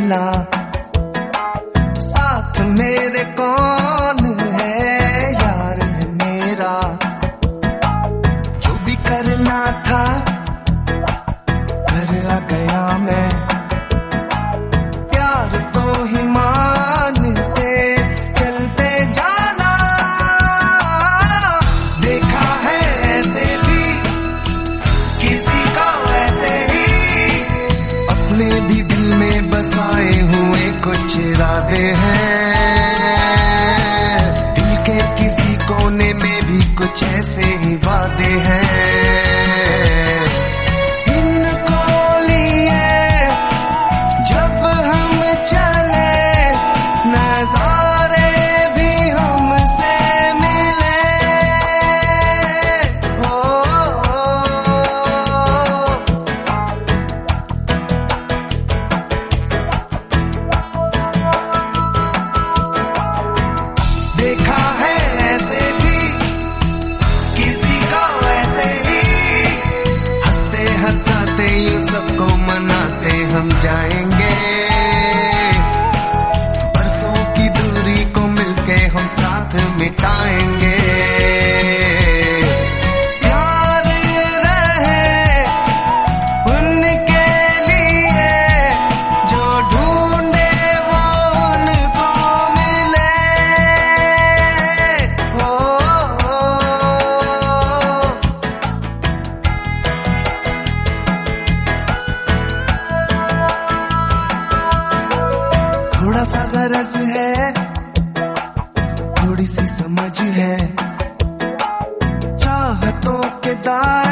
मिला, साथ मेरे कौन है, यार है मेरा। जो भी करना था घर आ गया मैं, प्यार को ही मानते चलते जाना। देखा है ऐसे भी किसी का ऐसे ही, अपने भी दिल में बसाए हुए कुछ इरादे हैं। दिल के किसी कोने में भी कुछ ऐसे ही वादे हैं। देखा है ऐसे भी किसी का ऐसे ही, हंसते हंसाते यूं सबको मनाते हम जाएंगे। बरसों की दूरी को मिलके हम साथ मिटाएंगे। प्यार रहे उनके लिए जो ढूंढे वो उनको मिले। थोड़ा सा गरज है, थोड़ी सी समझ है, चाहतों के दायरे